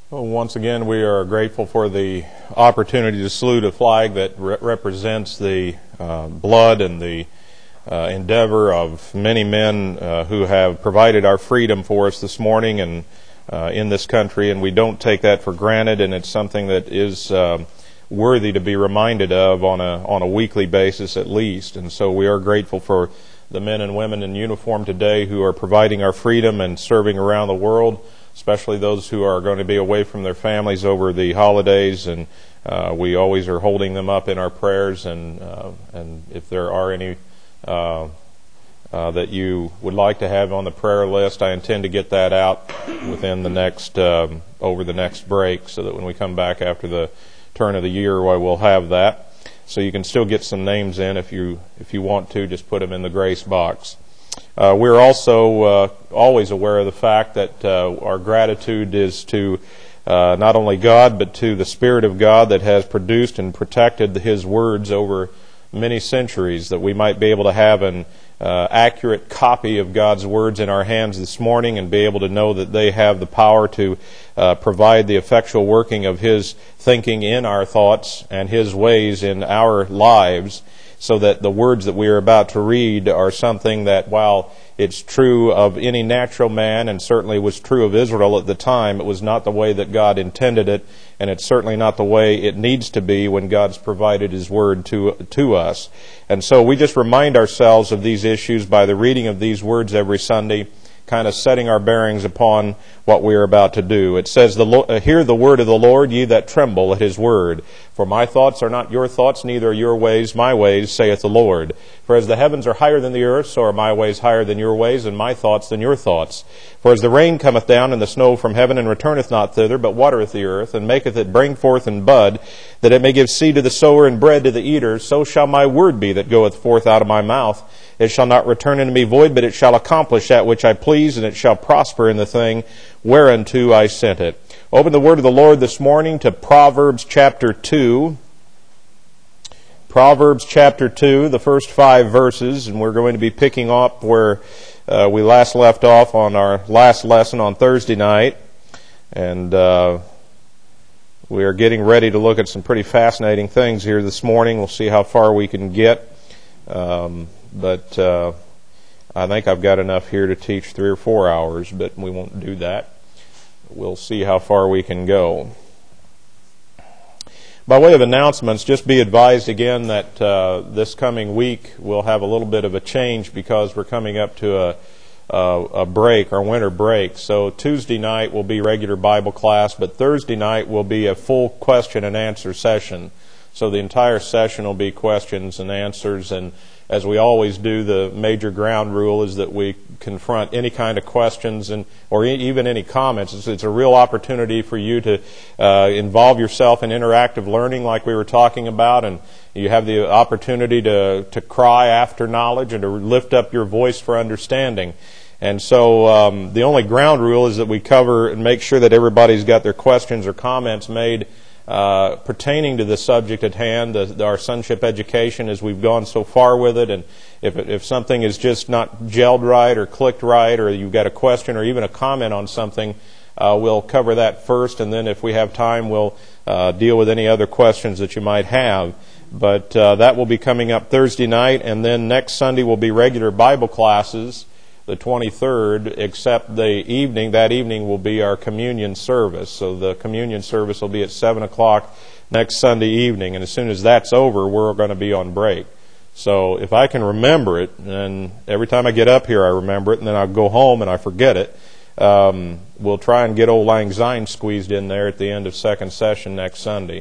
Well, once again, we are grateful for the opportunity to salute a flag that represents the blood and the endeavor of many men who have provided our freedom for us this morning and in this country, and we don't take that for granted, and it's something that is worthy to be reminded of on a weekly basis at least. And so we are grateful for the men and women in uniform today who are providing our freedom and serving around the world, especially those who are going to be away from their families over the holidays, and we always are holding them up in our prayers, and if there are any that you would like to have on the prayer list, I intend to get that out within the next over the next break, so that when we come back after the turn of the year, we'll have that. So you can still get some names in if you want to. Just put them in the grace box. We're also always aware of the fact that our gratitude is to not only God, but to the Spirit of God that has produced and protected His words over many centuries, that we might be able to have an accurate copy of God's words in our hands this morning and be able to know that they have the power to provide the effectual working of His thinking in our thoughts and His ways in our lives, so that the words that we are about to read are something that, while it's true of any natural man and certainly was true of Israel at the time, it was not the way that God intended it, and it's certainly not the way it needs to be when God's provided His Word to us. And so we just remind ourselves of these issues by the reading of these words every Sunday, kind of setting our bearings upon what we are about to do. It says, "Hear the word of the Lord, ye that tremble at His word. For my thoughts are not your thoughts, neither are your ways my ways, saith the Lord. For as the heavens are higher than the earth, so are my ways higher than your ways, and my thoughts than your thoughts. For as the rain cometh down and the snow from heaven, and returneth not thither, but watereth the earth, and maketh it bring forth and bud, that it may give seed to the sower and bread to the eater, so shall my word be that goeth forth out of my mouth. It shall not return unto me void, but it shall accomplish that which I please, and it shall prosper in the thing whereunto I sent it." Open the word of the Lord this morning to Proverbs chapter 2. Proverbs chapter 2, the first 5 verses, and we're going to be picking up where we last left off on our last lesson on Thursday night. And we are getting ready to look at some pretty fascinating things here this morning. We'll see how far we can get. But I think I've got enough here to teach 3 or 4 hours, but we won't do that. We'll see how far we can go. By way of announcements, just be advised again that this coming week we'll have a little bit of a change because we're coming up to a break, our winter break. So Tuesday night will be regular Bible class, but Thursday night will be a full question and answer session. So the entire session will be questions and answers, and as we always do, the major ground rule is that we confront any kind of questions or even any comments. It's a real opportunity for you to involve yourself in interactive learning like we were talking about, and you have the opportunity to cry after knowledge and to lift up your voice for understanding. And so the only ground rule is that we cover and make sure that everybody's got their questions or comments made pertaining to the subject at hand, our sonship education, as we've gone so far with it. And if something is just not gelled right or clicked right, or you've got a question or even a comment on something, we'll cover that first, and then if we have time, we'll deal with any other questions that you might have. But that will be coming up Thursday night, and then next Sunday will be regular Bible classes, the 23rd, except the evening. That evening will be our communion service. So the communion service will be at 7 o'clock next Sunday evening. And as soon as that's over, we're going to be on break. So if I can remember it, and every time I get up here I remember it, and then I'll go home and I forget it, we'll try and get old Lang Syne squeezed in there at the end of second session next Sunday.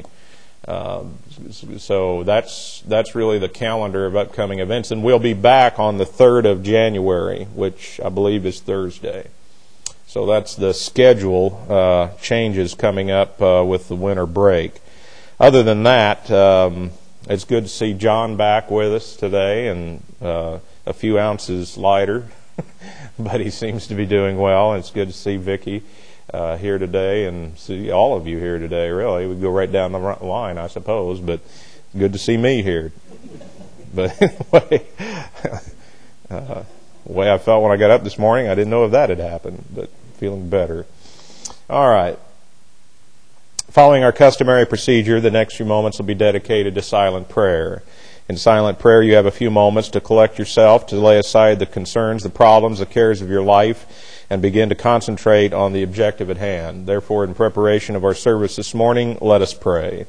So that's really the calendar of upcoming events, and we'll be back on the 3rd of January, which I believe is Thursday. So that's the schedule changes coming up with the winter break. Other than that, it's good to see John back with us today, and a few ounces lighter, but he seems to be doing well. And it's good to see Vicki here today, and see all of you here today, really. We go right down the line, I suppose, but good to see me here. But anyway, the way I felt when I got up this morning, I didn't know if that had happened, but feeling better. All right. Following our customary procedure, the next few moments will be dedicated to silent prayer. In silent prayer, you have a few moments to collect yourself, to lay aside the concerns, the problems, the cares of your life, and begin to concentrate on the objective at hand. Therefore, in preparation of our service this morning, let us pray.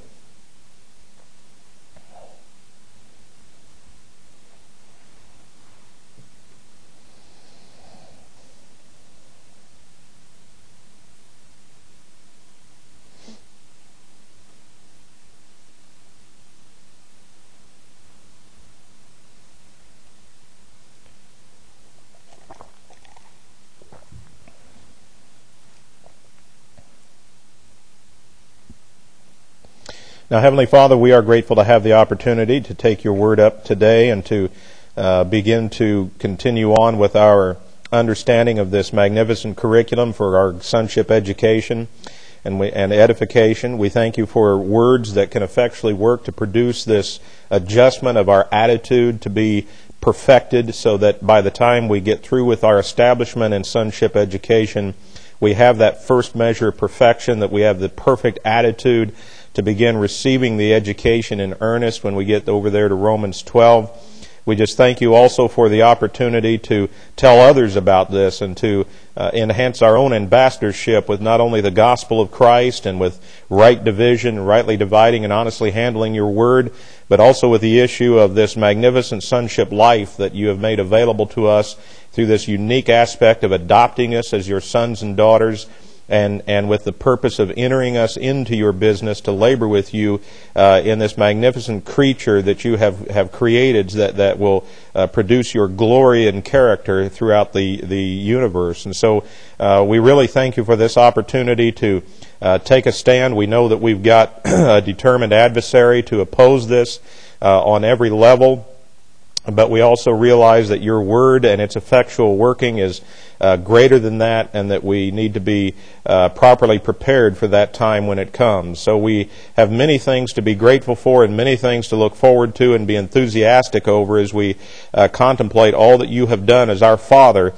Now, Heavenly Father, we are grateful to have the opportunity to take your word up today and to begin to continue on with our understanding of this magnificent curriculum for our sonship education and edification. We thank you for words that can effectually work to produce this adjustment of our attitude to be perfected so that by the time we get through with our establishment in sonship education, we have that first measure of perfection, that we have the perfect attitude to begin receiving the education in earnest when we get over there to Romans 12. We just thank you also for the opportunity to tell others about this and to enhance our own ambassadorship with not only the gospel of Christ and with right division, rightly dividing and honestly handling your word, but also with the issue of this magnificent sonship life that you have made available to us through this unique aspect of adopting us as your sons and daughters, and with the purpose of entering us into your business to labor with you in this magnificent creature that you have created that will produce your glory and character throughout the universe. And so we really thank you for this opportunity to take a stand. We know that we've got a determined adversary to oppose this on every level, but we also realize that your word and its effectual working is greater than that, and that we need to be properly prepared for that time when it comes. So we have many things to be grateful for and many things to look forward to and be enthusiastic over as we contemplate all that you have done as our Father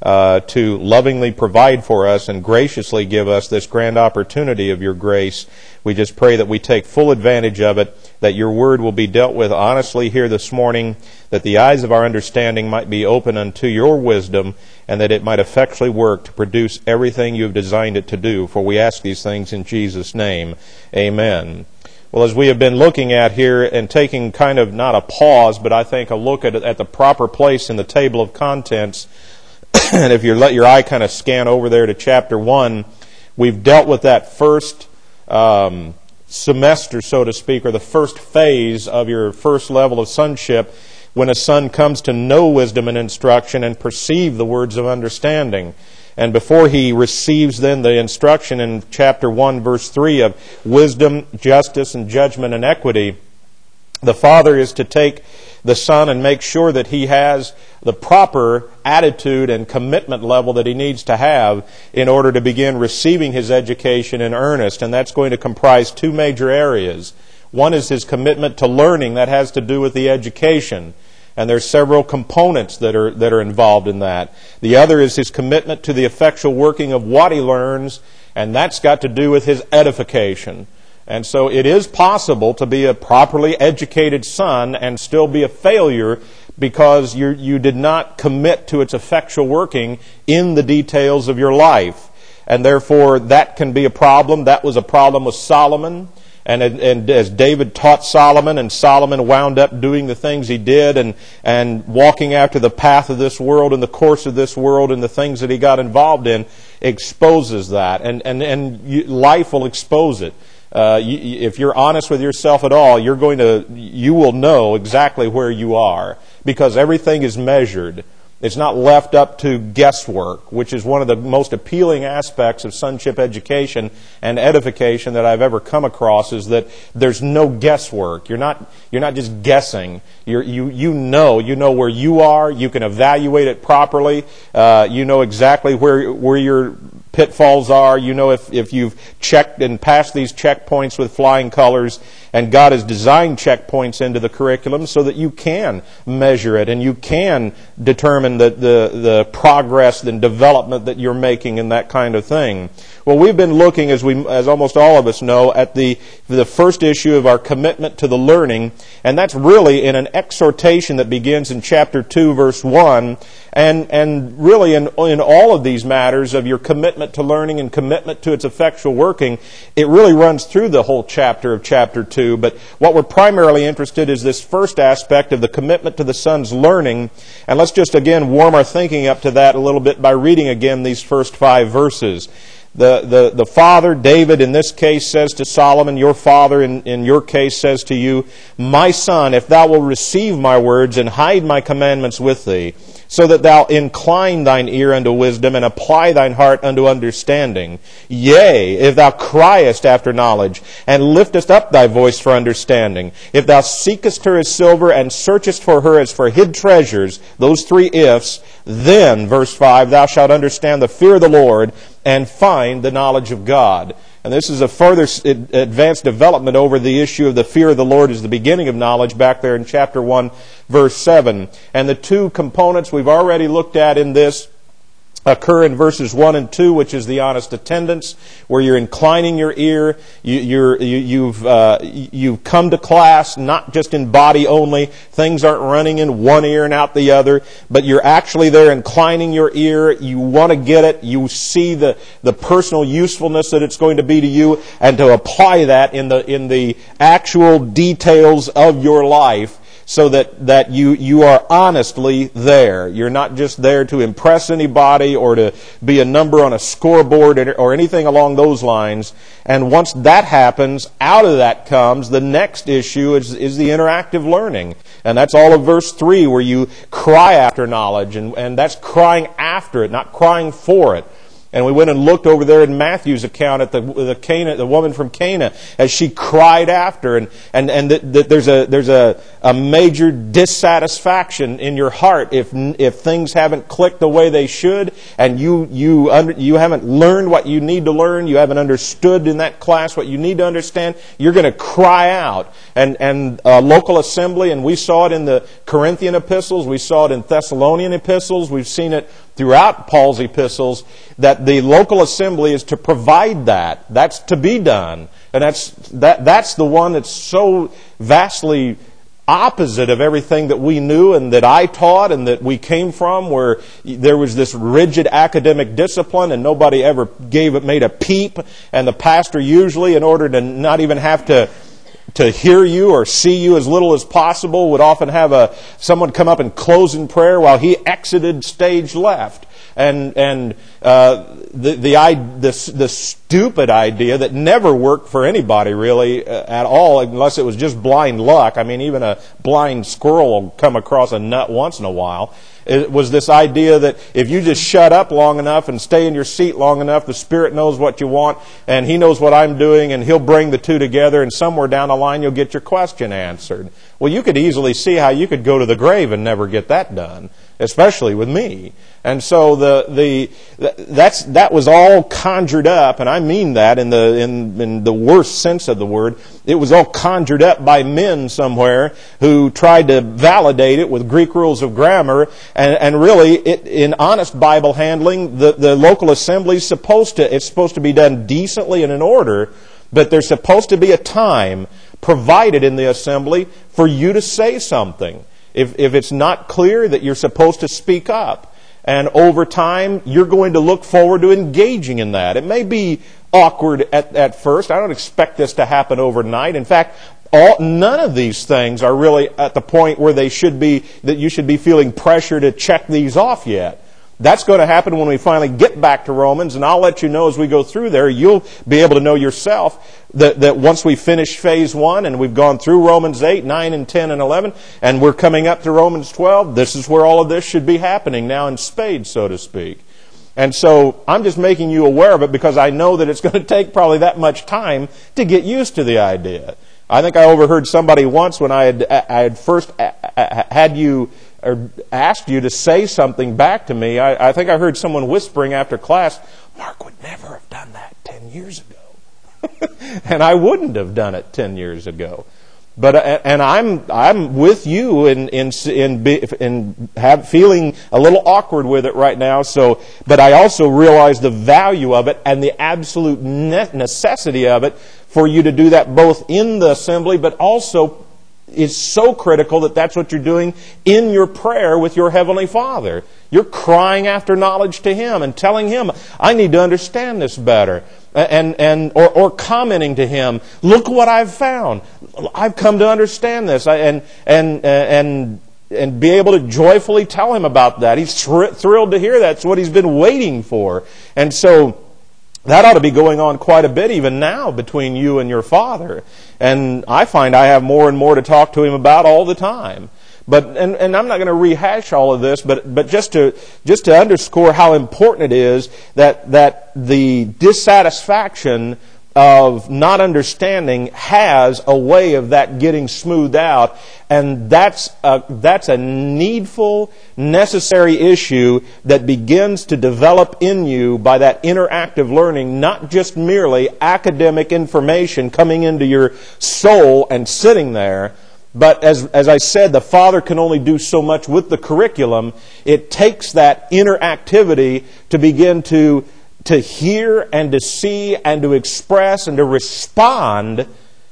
to lovingly provide for us and graciously give us this grand opportunity of your grace. We just pray that we take full advantage of it, that your word will be dealt with honestly here this morning, that the eyes of our understanding might be open unto your wisdom, and that it might effectually work to produce everything you have designed it to do. For we ask these things in Jesus' name. Amen. Well, as we have been looking at here and taking kind of not a pause, but I think a look at the proper place in the table of contents, and if you let your eye kind of scan over there to chapter 1, we've dealt with that first semester, so to speak, or the first phase of your first level of sonship, when a son comes to know wisdom and instruction and perceive the words of understanding. And before he receives then the instruction in chapter 1, verse 3 of wisdom, justice, and judgment and equity, the father is to take the son and make sure that he has the proper attitude and commitment level that he needs to have in order to begin receiving his education in earnest. And that's going to comprise two major areas. One is his commitment to learning. That has to do with the education. And there's several components that are involved in that. The other is his commitment to the effectual working of what he learns, and that's got to do with his edification. And so it is possible to be a properly educated son and still be a failure because you did not commit to its effectual working in the details of your life. And therefore, that can be a problem. That was a problem with Solomon. And as David taught Solomon, and Solomon wound up doing the things he did and walking after the path of this world and the course of this world and the things that he got involved in, exposes that. And life will expose it. If you're honest with yourself at all, you will know exactly where you are, because everything is measured. It's not left up to guesswork, which is one of the most appealing aspects of sonship education and edification that I've ever come across, is that there's no guesswork. You're not just guessing. You know where you are. You can evaluate it properly. You know exactly where you're pitfalls are. You know if you've checked and passed these checkpoints with flying colors, and God has designed checkpoints into the curriculum so that you can measure it and you can determine the progress and development that you're making and that kind of thing. Well, we've been looking, as almost all of us know, at the first issue of our commitment to the learning, and that's really in an exhortation that begins in chapter 2, verse 1, and really in all of these matters of your commitment to learning and commitment to its effectual working, it really runs through the whole chapter of chapter 2, but what we're primarily interested in is this first aspect of the commitment to the Son's learning, and let's just again warm our thinking up to that a little bit by reading again these first 5 verses. The father, David, in this case, says to Solomon, your father, in your case, says to you, my son, if thou wilt receive my words and hide my commandments with thee, so that thou incline thine ear unto wisdom and apply thine heart unto understanding. Yea, if thou criest after knowledge and liftest up thy voice for understanding, if thou seekest her as silver and searchest for her as for hid treasures, those 3 ifs, then, verse 5, thou shalt understand the fear of the Lord and find the knowledge of God. And this is a further advanced development over the issue of the fear of the Lord as the beginning of knowledge back there in chapter 1, verse 7. And the 2 components we've already looked at in this occur in verses 1 and 2, which is the honest attendance, where you're inclining your ear. You've come to class not just in body only. Things aren't running in one ear and out the other, but you're actually there inclining your ear. You want to get it. You see the personal usefulness that it's going to be to you, and to apply that in the actual details of your life, so that you are honestly there. You're not just there to impress anybody or to be a number on a scoreboard or anything along those lines. And once that happens, out of that comes the next issue is the interactive learning. And that's all of verse 3, where you cry after knowledge, and that's crying after it, not crying for it. And we went and looked over there in Matthew's account at the woman from Cana as she cried after, and there's a major dissatisfaction in your heart if things haven't clicked the way they should, and you haven't learned what you need to learn, you haven't understood in that class what you need to understand. You're going to cry out, and local assembly, and we saw it in the Corinthian epistles, we saw it in Thessalonian epistles, we've seen it throughout Paul's epistles, that the local assembly is to provide that. That's to be done. And that's the one that's so vastly opposite of everything that we knew and that I taught and that we came from, where there was this rigid academic discipline and nobody ever made a peep, and the pastor usually, in order to not even have to hear you or see you as little as possible, would often have someone come up and close in prayer while he exited stage left. And the stupid idea that never worked for anybody really at all, unless it was just blind luck. I mean, even a blind squirrel will come across a nut once in a while. It was this idea that if you just shut up long enough and stay in your seat long enough, the Spirit knows what you want, and He knows what I'm doing, and He'll bring the two together, and somewhere down the line you'll get your question answered. Well, you could easily see how you could go to the grave and never get that done, especially with me. And so that was all conjured up, and I mean that in the worst sense of the word. It was all conjured up by men somewhere who tried to validate it with Greek rules of grammar, and really, in honest Bible handling, the local assembly is supposed to be done decently and in order, but there's supposed to be a time provided in the assembly for you to say something. If it's not clear that you're supposed to speak up. And over time, you're going to look forward to engaging in that. It may be awkward at first. I don't expect this to happen overnight. In fact, none of these things are really at the point where you should be feeling pressure to check these off yet. That's going to happen when we finally get back to Romans, and I'll let you know as we go through there. You'll be able to know yourself that once we finish phase 1 and we've gone through Romans 8, 9, and 10, and 11, and we're coming up to Romans 12, this is where all of this should be happening now in spades, so to speak. And so I'm just making you aware of it because I know that it's going to take probably that much time to get used to the idea. I think I overheard somebody once when I had first had you or asked you to say something back to me. I think I heard someone whispering after class, Mark would never have done that 10 years ago. And I wouldn't have done it 10 years ago. But and I'm with you in feeling a little awkward with it right now. So, but I also realize the value of it and the absolute necessity of it for you to do that both in the assembly, but also is so critical that that's what you're doing in your prayer with your Heavenly Father. You're crying after knowledge to Him and telling Him, I need to understand this better. Or commenting to Him, look what I've found. I've come to understand this. And be able to joyfully tell Him about that. He's thrilled to hear that. It's what He's been waiting for. And so that ought to be going on quite a bit even now between you and your Father. And I find I have more and more to talk to Him about all the time. But and I'm not going to rehash all of this, but just to underscore how important it is that the dissatisfaction of not understanding has a way of that getting smoothed out, and that's a needful, necessary issue that begins to develop in you by that interactive learning, not just merely academic information coming into your soul and sitting there. But as I said, the Father can only do so much with the curriculum. It takes that interactivity to begin to hear and to see and to express and to respond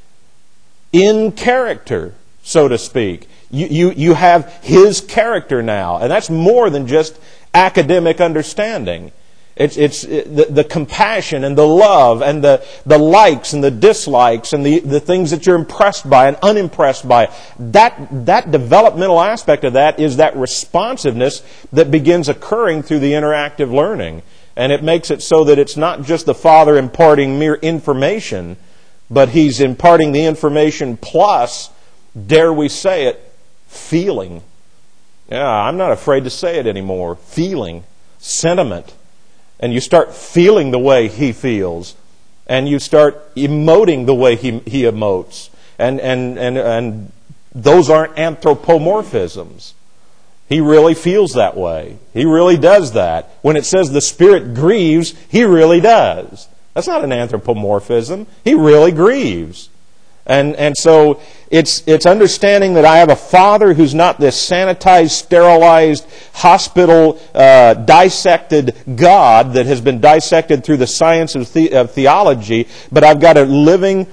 in character, so to speak. You have His character now, and that's more than just academic understanding. It's the compassion and the love and the likes and the dislikes and the things that you're impressed by and unimpressed by. That developmental aspect of that is that responsiveness that begins occurring through the interactive learning. And it makes it so that it's not just the Father imparting mere information, but He's imparting the information plus, dare we say it, feeling. Yeah, I'm not afraid to say it anymore. Feeling, sentiment. And you start feeling the way He feels. And you start emoting the way He emotes. And those aren't anthropomorphisms. He really feels that way. He really does that. When it says the Spirit grieves, He really does. That's not an anthropomorphism. He really grieves. And so it's understanding that I have a Father who's not this sanitized, sterilized, hospital, dissected God that has been dissected through the science of theology, but I've got a living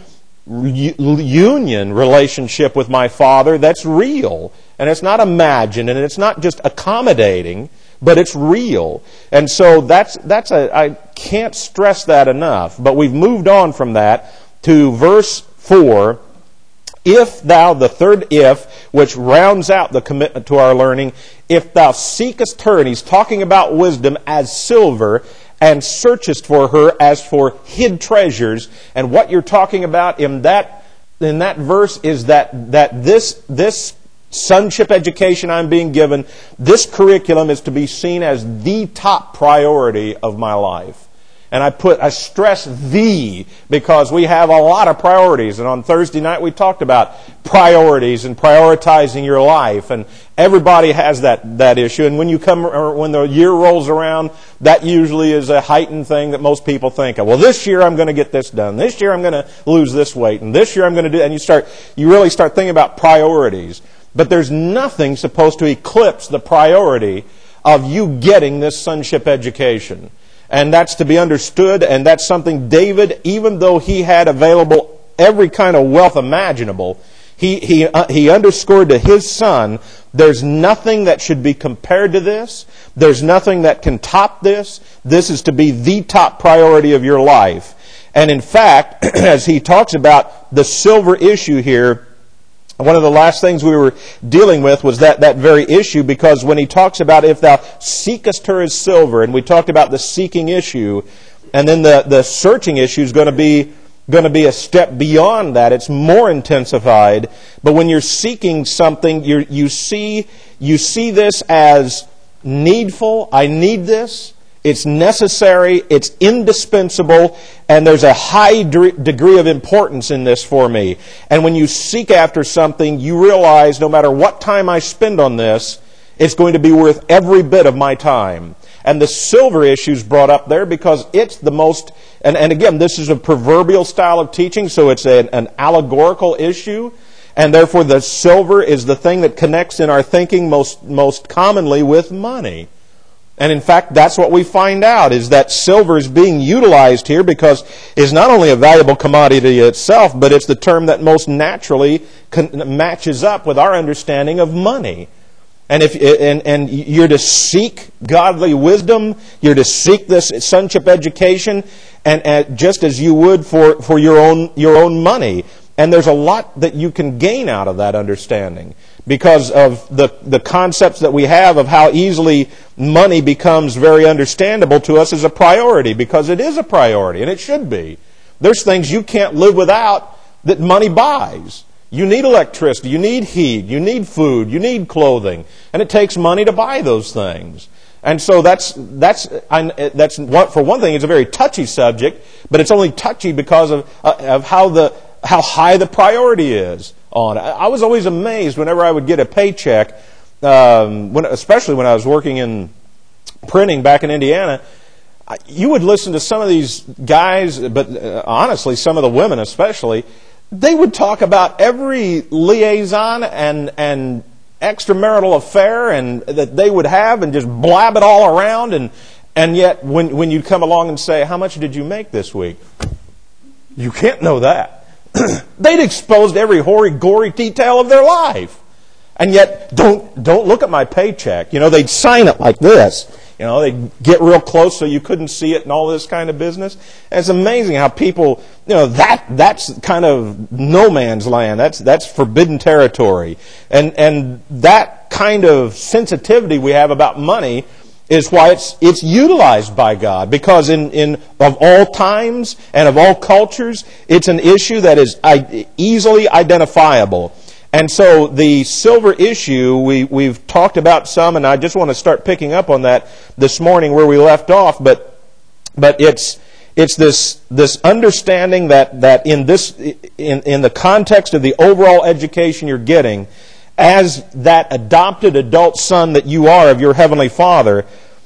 union relationship with my Father that's real. And it's not imagined, and it's not just accommodating, but it's real. And so I can't stress that enough. But we've moved on from that to verse 4, if thou, the third if, which rounds out the commitment to our learning, if thou seekest her, and he's talking about wisdom as silver, and searchest for her as for hid treasures. And what you're talking about in that verse is that this sonship education I'm being given, this curriculum is to be seen as the top priority of my life. And I stress the, because we have a lot of priorities. And on Thursday night we talked about priorities and prioritizing your life. And everybody has that issue. And when the year rolls around, that usually is a heightened thing that most people think of. Well, this year I'm going to get this done. This year I'm going to lose this weight. And this year I'm going to do, and you really start thinking about priorities. But there's nothing supposed to eclipse the priority of you getting this sonship education. And that's to be understood, and that's something David, even though he had available every kind of wealth imaginable, he underscored to his son, there's nothing that should be compared to this. There's nothing that can top this. This is to be the top priority of your life. And in fact, as he talks about the silver issue here, one of the last things we were dealing with was that very issue, because when he talks about if thou seekest her as silver, and we talked about the seeking issue, and then the searching issue is going to be a step beyond that. It's more intensified. But when you're seeking something, you see this as needful. I need this. It's necessary, it's indispensable, and there's a high degree of importance in this for me. And when you seek after something, you realize no matter what time I spend on this, it's going to be worth every bit of my time. And the silver issue is brought up there because it's the most, and again, this is a proverbial style of teaching, so it's an allegorical issue, and therefore the silver is the thing that connects in our thinking most commonly with money. And in fact, that's what we find out, is that silver is being utilized here because it's not only a valuable commodity itself, but it's the term that most naturally matches up with our understanding of money. And you're to seek godly wisdom, you're to seek this sonship education, and just as you would for your own money. And there's a lot that you can gain out of that understanding because of the concepts that we have of how easily money becomes very understandable to us as a priority, because it is a priority, and it should be. There's things you can't live without that money buys. You need electricity, you need heat, you need food, you need clothing, and it takes money to buy those things. And so that's for one thing, it's a very touchy subject, but it's only touchy because of how high the priority is on it. I was always amazed whenever I would get a paycheck, especially when I was working in printing back in Indiana. You would listen to some of these guys, but honestly, some of the women especially. They would talk about every liaison and extramarital affair and that they would have, and just blab it all around. And yet, when you'd come along and say, "How much did you make this week?" You can't know that. They'd exposed every hoary, gory detail of their life. And yet, don't look at my paycheck. They'd sign it like this. They'd get real close so you couldn't see it and all this kind of business. And it's amazing how people, that's kind of no man's land. That's forbidden territory. And that kind of sensitivity we have about money is why it's utilized by God, because in of all times and of all cultures, it's an issue that is easily identifiable. And so the silver issue, we've talked about some, and I just want to start picking up on that this morning where we left off. But it's this understanding that in the context of the overall education you're getting, as that adopted adult son that you are of your Heavenly Father,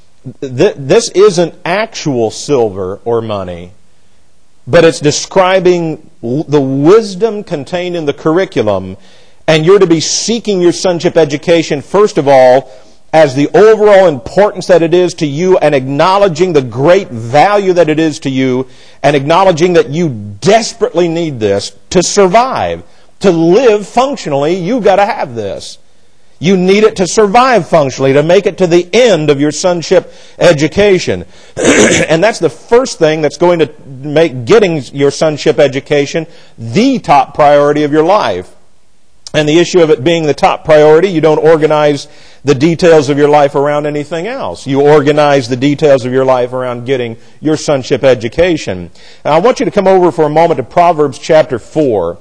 this isn't actual silver or money, but it's describing the wisdom contained in the curriculum. And you're to be seeking your sonship education, first of all, as the overall importance that it is to you, and acknowledging the great value that it is to you, and acknowledging that you desperately need this to survive. To live functionally, you've got to have this. You need it to survive functionally, to make it to the end of your sonship education. And that's the first thing that's going to make getting your sonship education the top priority of your life. And the issue of it being the top priority, you don't organize the details of your life around anything else. You organize the details of your life around getting your sonship education. Now, I want you to come over for a moment to Proverbs chapter 4.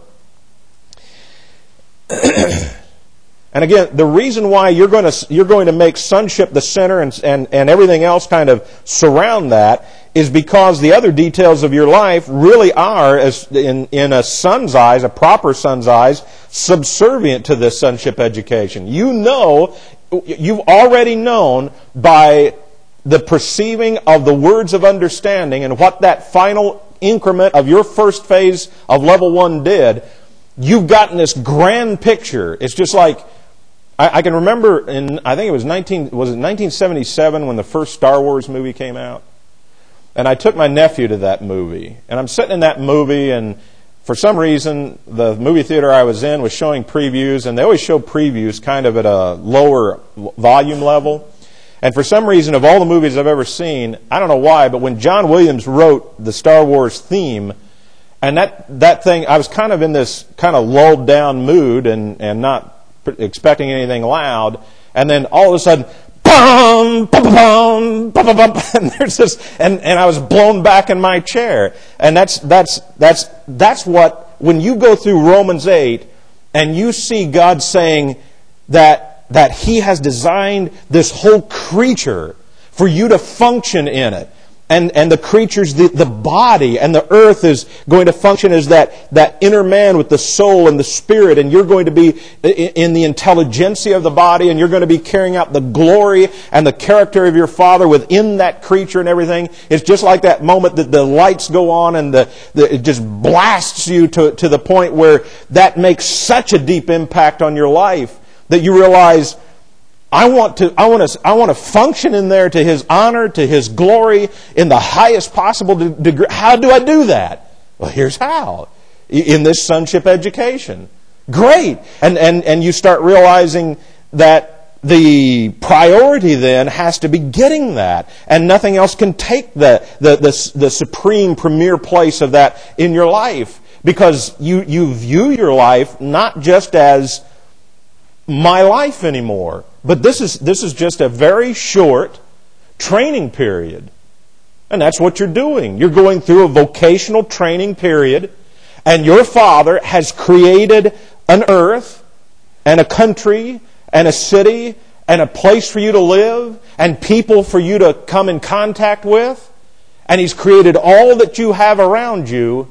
And again, the reason why you're going to make sonship the center and everything else kind of surround that is because the other details of your life really are, as in a son's eyes, a proper son's eyes, subservient to this sonship education. You've already known by the perceiving of the words of understanding and what that final increment of your first phase of level 1 did. You've gotten this grand picture. It's just like, I can remember I think it was 1977 when the first Star Wars movie came out? And I took my nephew to that movie. And I'm sitting in that movie, and for some reason, the movie theater I was in was showing previews, and they always show previews kind of at a lower volume level. And for some reason, of all the movies I've ever seen, I don't know why, but when John Williams wrote the Star Wars theme, and that thing, I was kind of in this kind of lulled down mood and not expecting anything loud, and then all of a sudden, bum, bum, bum, bum, bum, bum, and there's this, and I was blown back in my chair. And that's what, when you go through Romans 8 and you see God saying that He has designed this whole creature for you to function in it. And the creatures, the body and the earth is going to function as that inner man with the soul and the spirit. And you're going to be in the intelligentsia of the body, and you're going to be carrying out the glory and the character of your Father within that creature and everything. It's just like that moment that the lights go on and it just blasts you to the point where that makes such a deep impact on your life that you realize, I want to function in there to His honor, to His glory, in the highest possible degree. How do I do that? Well, here's how. In this sonship education. Great. And you start realizing that the priority then has to be getting that. And nothing else can take the supreme premier place of that in your life. Because you view your life not just as my life anymore. But this is just a very short training period. And that's what you're doing. You're going through a vocational training period, and your Father has created an earth and a country and a city and a place for you to live and people for you to come in contact with. And He's created all that you have around you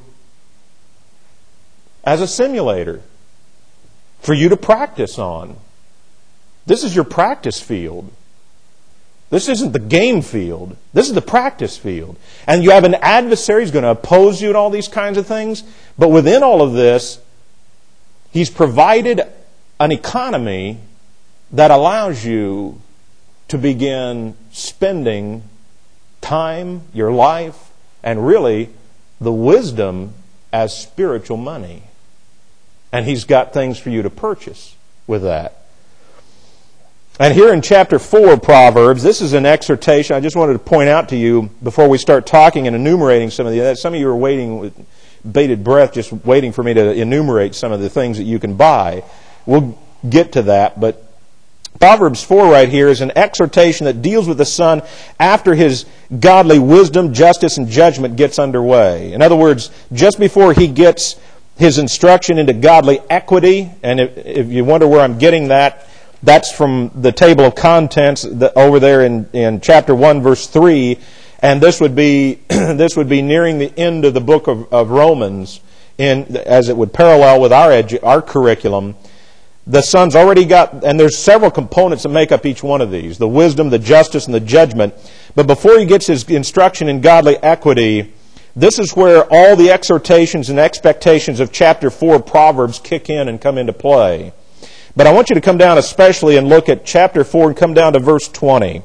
as a simulator for you to practice on. This is your practice field. This isn't the game field. This is the practice field. And you have an adversary who's going to oppose you and all these kinds of things. But within all of this, He's provided an economy that allows you to begin spending time, your life, and really the wisdom as spiritual money. And He's got things for you to purchase with that. And here in chapter 4 of Proverbs, this is an exhortation I just wanted to point out to you before we start talking and enumerating some of the... Some of you are waiting with bated breath, just waiting for me to enumerate some of the things that you can buy. We'll get to that, but Proverbs 4 right here is an exhortation that deals with the son after his godly wisdom, justice, and judgment gets underway. In other words, just before he gets his instruction into godly equity, and if you wonder where I'm getting that, that's from the table of contents over there in chapter 1, verse 3. And this would be nearing the end of the book of Romans, as it would parallel with our curriculum. The son's already got, and there's several components that make up each one of these: the wisdom, the justice, and the judgment. But before he gets his instruction in godly equity, this is where all the exhortations and expectations of chapter 4 of Proverbs kick in and come into play. But I want you to come down especially and look at chapter 4 and come down to verse 20.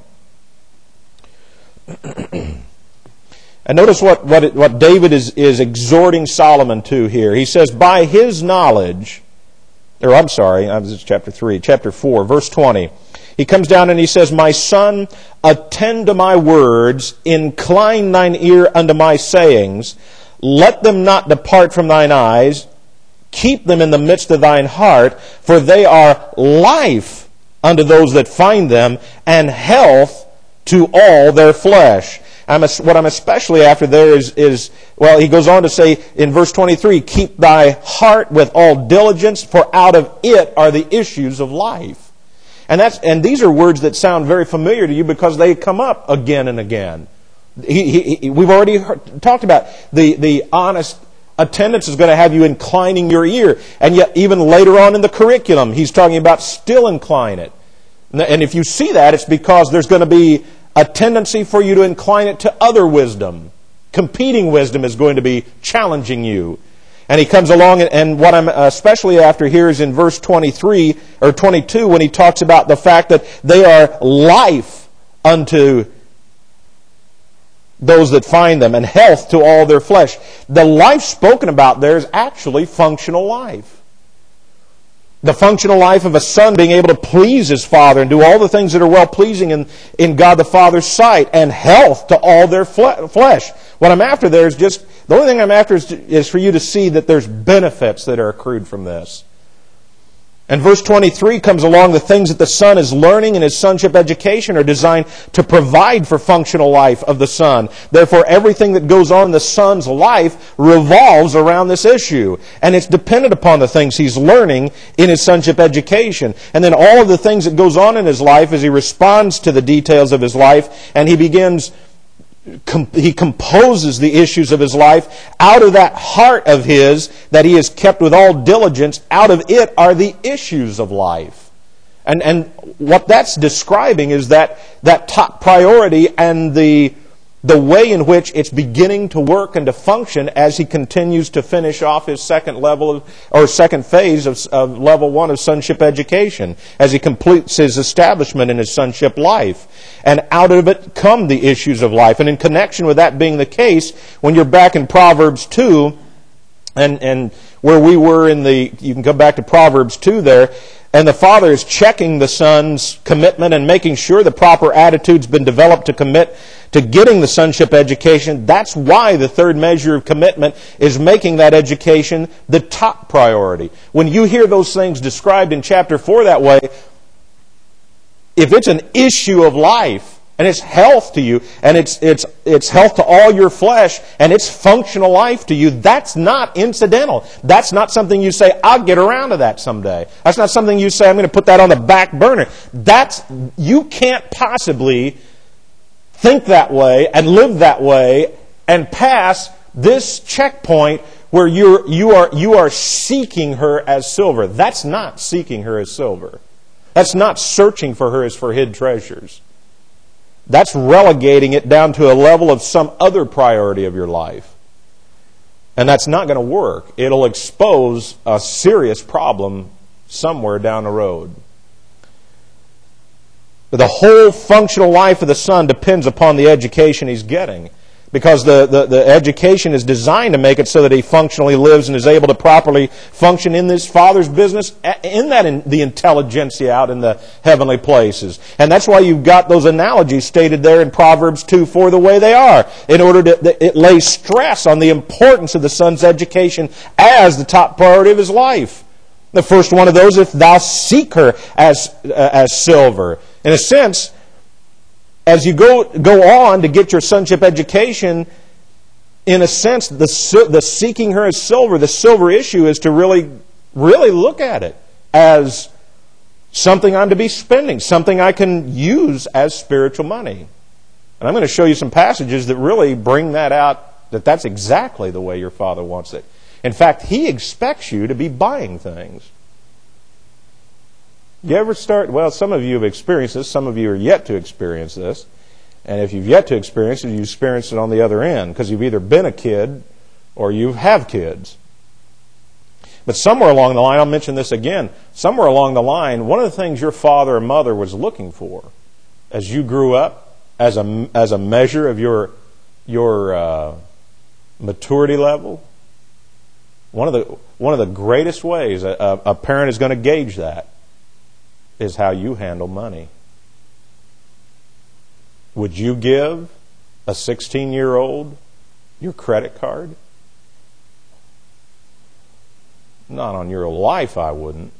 And notice what David is exhorting Solomon to here. He says, by his knowledge, this is chapter 3, chapter 4, verse 20. He comes down and he says, my son, attend to my words, incline thine ear unto my sayings, let them not depart from thine eyes, keep them in the midst of thine heart, for they are life unto those that find them, and health to all their flesh. What I'm especially after there is, he goes on to say in verse 23, keep thy heart with all diligence, for out of it are the issues of life. And these are words that sound very familiar to you because they come up again and again. We've already talked about the honest attendance is going to have you inclining your ear. And yet even later on in the curriculum, he's talking about still incline it. And if you see that, it's because there's going to be a tendency for you to incline it to other wisdom. Competing wisdom is going to be challenging you. And he comes along, and what I'm especially after here is in verse 23 or 22 when he talks about the fact that they are life unto those that find them, and health to all their flesh. The life spoken about there is actually functional life. The functional life of a son being able to please his father and do all the things that are well-pleasing in God the Father's sight, and health to all their flesh. What I'm after there is just, the only thing I'm after is for you to see that there's benefits that are accrued from this. And verse 23 comes along, the things that the son is learning in his sonship education are designed to provide for functional life of the son. Therefore, everything that goes on in the son's life revolves around this issue. And it's dependent upon the things he's learning in his sonship education. And then all of the things that goes on in his life as he responds to the details of his life, and he composes the issues of his life out of that heart of his that he has kept with all diligence. Out of it are the issues of life. And what that's describing is that top priority and the way in which it's beginning to work and to function as he continues to finish off his second phase of level 1 of sonship education, as he completes his establishment in his sonship life. And out of it come the issues of life. And in connection with that being the case, when you're back in Proverbs 2, and where we were you can go back to Proverbs 2 there, and the father is checking the son's commitment and making sure the proper attitude's been developed to commit to getting the sonship education. That's why the third measure of commitment is making that education the top priority. When you hear those things described in chapter 4 that way, if it's an issue of life, and it's health to you, and it's health to all your flesh, and it's functional life to you, that's not incidental. That's not something you say, I'll get around to that someday. That's not something you say, I'm going to put that on the back burner. You can't possibly think that way and live that way and pass this checkpoint where you are seeking her as silver. That's not seeking her as silver. That's not searching for her as for hid treasures. That's relegating it down to a level of some other priority of your life. And that's not going to work. It'll expose a serious problem somewhere down the road. But the whole functional life of the son depends upon the education he's getting. Because the education is designed to make it so that he functionally lives and is able to properly function in this Father's business, in the intelligentsia out in the heavenly places. And that's why you've got those analogies stated there in Proverbs 2:4 the way they are. In order it lays stress on the importance of the son's education as the top priority of his life. The first one of those, if thou seek her as silver. In a sense, as you go on to get your sonship education, in a sense, the seeking her as silver, the silver issue is to really, really look at it as something I'm to be spending, something I can use as spiritual money. And I'm going to show you some passages that really bring that out, that that's exactly the way your Father wants it. In fact, He expects you to be buying things. You ever some of you have experienced this, some of you are yet to experience this. And if you've yet to experience it, you've experienced it on the other end, because you've either been a kid or you have kids. But somewhere along the line, I'll mention this again, somewhere along the line, one of the things your father or mother was looking for as you grew up, as a measure of your maturity level, one of the greatest ways a parent is going to gauge that is how you handle money. Would you give a 16-year-old your credit card? Not on your life, I wouldn't.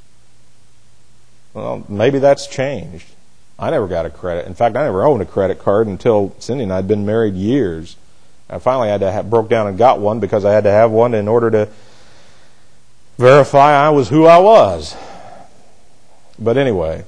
Well, maybe that's changed. I never got a credit. In fact, I never owned a credit card until Cindy and I had been married years. I finally broke down and got one because I had to have one in order to verify I was who I was. But anyway,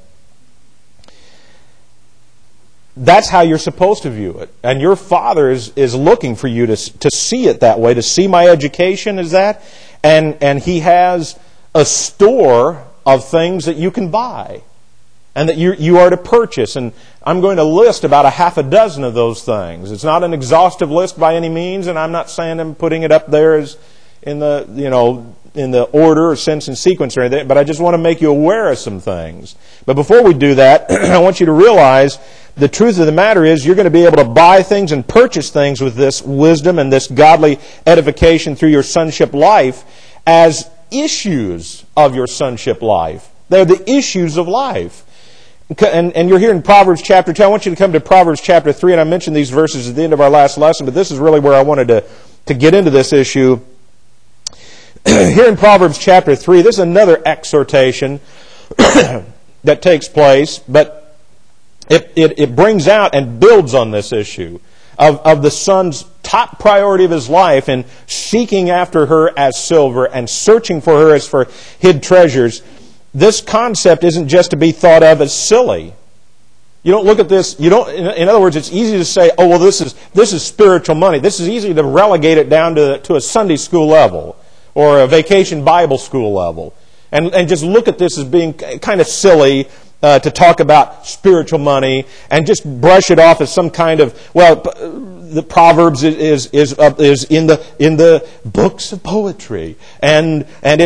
that's how you're supposed to view it. And your Father is looking for you to see it that way, to see my education as that. And He has a store of things that you can buy and that you are to purchase. And I'm going to list about a half a dozen of those things. It's not an exhaustive list by any means, and I'm not saying I'm putting it up there as in the order or sense and sequence or anything, but I just want to make you aware of some things. But before we do that, I want you to realize the truth of the matter is you're going to be able to buy things and purchase things with this wisdom and this godly edification through your sonship life as issues of your sonship life. They're the issues of life. And you're here in Proverbs chapter 2. I want you to come to Proverbs chapter 3, and I mentioned these verses at the end of our last lesson, but this is really where I wanted to get into this issue. here in Proverbs chapter 3, this is another exhortation that takes place, but it brings out and builds on this issue of the son's top priority of his life in seeking after her as silver and searching for her as for hid treasures. This concept isn't just to be thought of as silly. You don't look at this, in other words, it's easy to say, oh, well, this is spiritual money. This is easy to relegate it down to a Sunday school level or a vacation Bible school level. And just look at this as being kind of silly to talk about spiritual money and just brush it off as some kind of, well, the Proverbs is in the books of poetry. And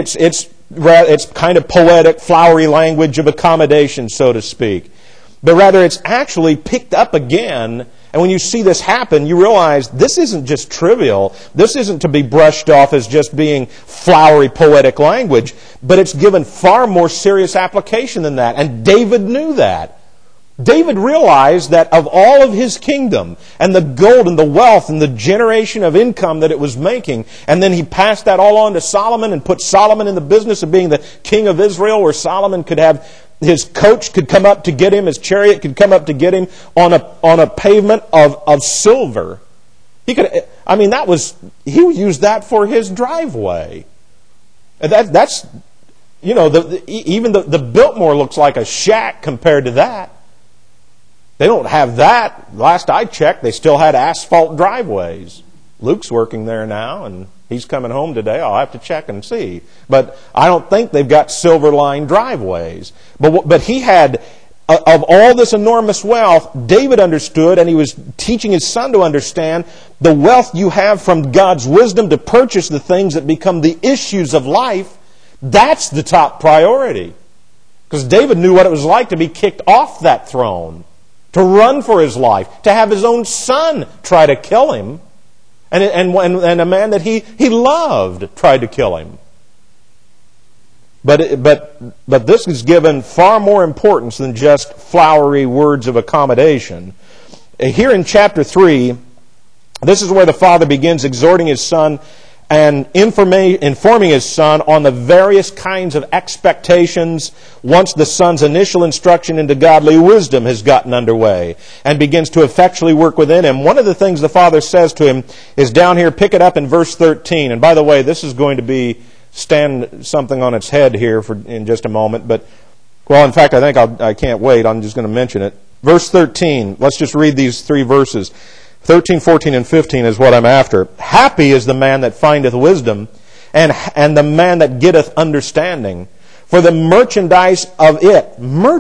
it's kind of poetic, flowery language of accommodation, so to speak. But rather, it's actually picked up again. And when you see this happen, you realize this isn't just trivial. This isn't to be brushed off as just being flowery, poetic language. But it's given far more serious application than that. And David knew that. David realized that of all of his kingdom and the gold and the wealth and the generation of income that it was making, and then he passed that all on to Solomon and put Solomon in the business of being the king of Israel, where Solomon could have his coach could come up to get him, his chariot could come up to get him on a pavement of silver. He used that for his driveway. That's even the Biltmore looks like a shack compared to that. They don't have that. Last I checked, they still had asphalt driveways. Luke's working there now, and he's coming home today. I'll have to check and see. But I don't think they've got silver-lined driveways. But he had, of all this enormous wealth, David understood, and he was teaching his son to understand, the wealth you have from God's wisdom to purchase the things that become the issues of life, that's the top priority. Because David knew what it was like to be kicked off that throne, to run for his life, to have his own son try to kill him, and a man that he loved tried to kill him. But this is given far more importance than just flowery words of accommodation. Here in chapter 3, this is where the father begins exhorting his son and informing his son on the various kinds of expectations once the son's initial instruction into godly wisdom has gotten underway and begins to effectually work within him. One of the things the father says to him is down here, pick it up in verse 13. And by the way, this is going to stand something on its head here in just a moment. But, well, in fact, I think I can't wait. I'm just going to mention it. Verse 13. Let's just read these three verses. 13, 14, and 15 is what I'm after. Happy is the man that findeth wisdom, and the man that getteth understanding. For the merchandise of it,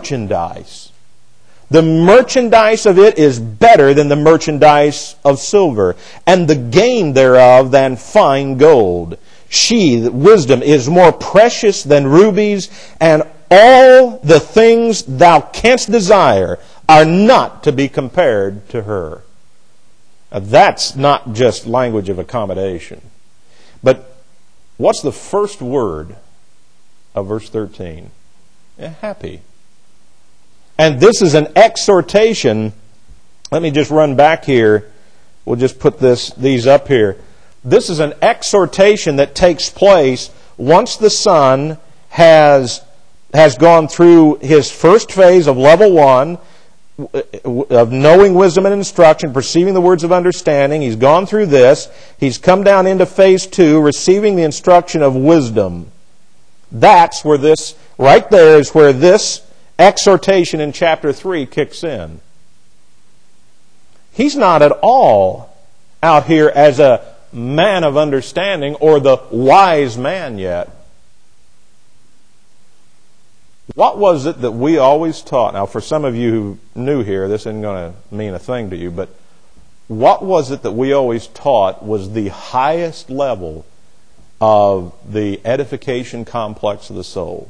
the merchandise of it is better than the merchandise of silver, and the gain thereof than fine gold. She, wisdom, is more precious than rubies, and all the things thou canst desire are not to be compared to her. Now, that's not just language of accommodation. But what's the first word of verse 13? Happy. And this is an exhortation. Let me just run back here. We'll just put these up here. This is an exhortation that takes place once the son has gone through his first phase of level 1, of knowing wisdom and instruction, perceiving the words of understanding. He's gone through this. He's come down into phase 2, receiving the instruction of wisdom. That's where right there is where this exhortation in chapter 3 kicks in. He's not at all out here as a man of understanding or the wise man yet. What was it that we always taught? Now, for some of you who new here, this isn't going to mean a thing to you, but what was it that we always taught was the highest level of the edification complex of the soul?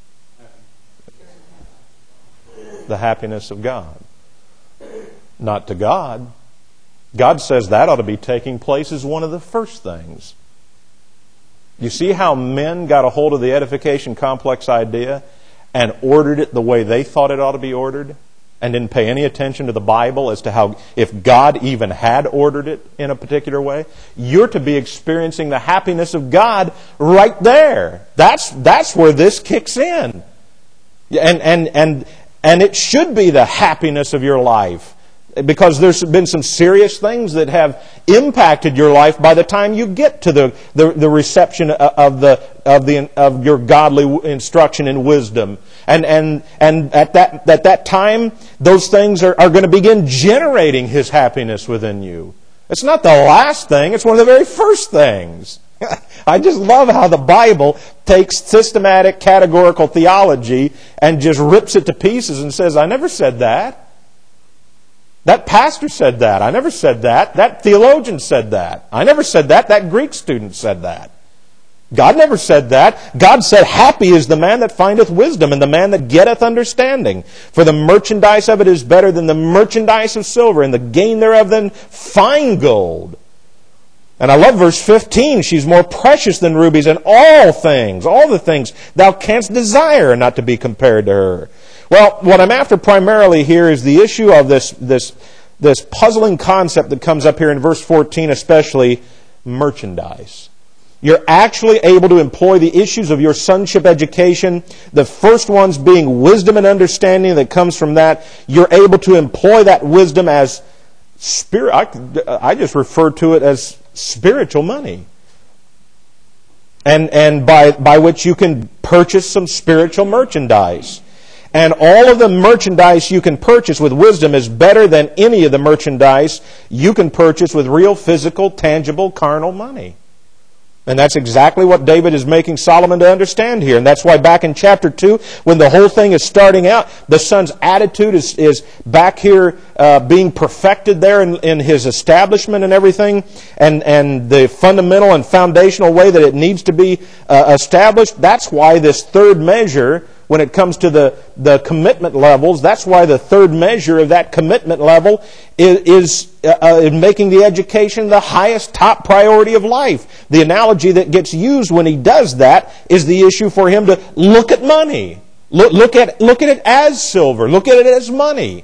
The happiness of God. Not to God. God says that ought to be taking place as one of the first things. You see how men got a hold of the edification complex idea and ordered it the way they thought it ought to be ordered? and didn't pay any attention to the Bible as to how, if God even had ordered it in a particular way, you're to be experiencing the happiness of God right there. That's where this kicks in. And it should be the happiness of your life, because there's been some serious things that have impacted your life by the time you get to the reception of your godly instruction and wisdom. And at that time, those things are going to begin generating His happiness within you. It's not the last thing, it's one of the very first things. I just love how the Bible takes systematic categorical theology and just rips it to pieces and says, I never said that. That pastor said that. I never said that. That theologian said that. I never said that. That Greek student said that. God never said that. God said, happy is the man that findeth wisdom, and the man that getteth understanding. For the merchandise of it is better than the merchandise of silver, and the gain thereof than fine gold. And I love verse 15. She's more precious than rubies, and all the things thou canst desire, are not to be compared to her. Well, what I'm after primarily here is the issue of this puzzling concept that comes up here in verse 14, especially merchandise. You're actually able to employ the issues of your sonship education, the first ones being wisdom and understanding that comes from that. You're able to employ that wisdom as spirit. I just refer to it as spiritual money. And by which you can purchase some spiritual merchandise. And all of the merchandise you can purchase with wisdom is better than any of the merchandise you can purchase with real physical, tangible, carnal money. And that's exactly what David is making Solomon to understand here. And that's why back in chapter 2, when the whole thing is starting out, the son's attitude is back here being perfected there in his establishment and everything. And the fundamental and foundational way that it needs to be established. That's why this third measure, when it comes to the commitment levels, that's why the third measure of that commitment level is making the education the highest top priority of life. The analogy that gets used when he does that is the issue for him to look at money. Look at it as silver. Look at it as money.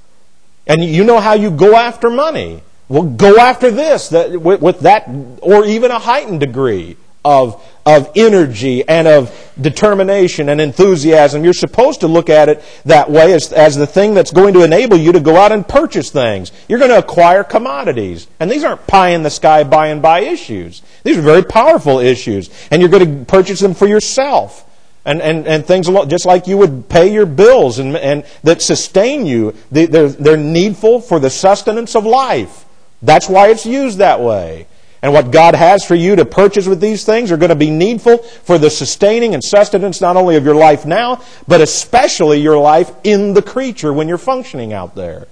And you know how you go after money. Well, go after this with that, or even a heightened degree of energy and of determination and enthusiasm. You're supposed to look at it that way as the thing that's going to enable you to go out and purchase things. You're going to acquire commodities. And these aren't pie-in-the-sky, by-and-by issues. These are very powerful issues. And you're going to purchase them for yourself. And things just like you would pay your bills and that sustain you. They're needful for the sustenance of life. That's why it's used that way. And what God has for you to purchase with these things are going to be needful for the sustaining and sustenance not only of your life now, but especially your life in the creature when you're functioning out there.